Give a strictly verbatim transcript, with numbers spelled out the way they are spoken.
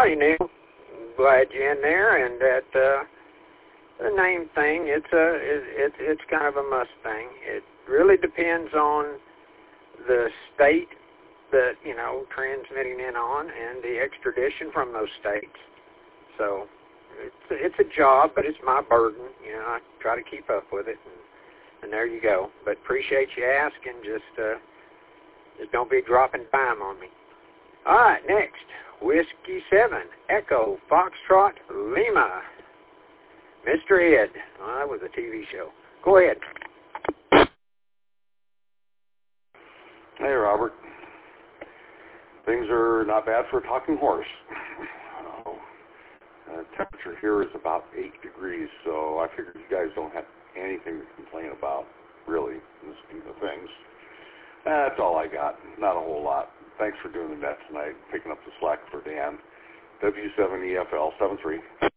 Howdy, Neil. Glad you're in there. And that uh, the name thing, it's a it, it, it's kind of a Mustang. It really depends on the state that, you know, transmitting in on and the extradition from those states. So it's it's a job, but it's my burden. You know, I try to keep up with it, and, and there you go. But appreciate you asking. Just uh, just don't be dropping dime on me. All right, next, Whiskey seven, Echo, Foxtrot, Lima. Mister Ed. Well, that was a T V show. Go ahead. Hey, Robert. Things are not bad for a talking horse. Uh, temperature here is about eight degrees, so I figured you guys don't have anything to complain about, really, in the scheme of things. That's all I got. Not a whole lot. Thanks for doing that tonight, picking up the slack for Dan. W seven E F L seven three.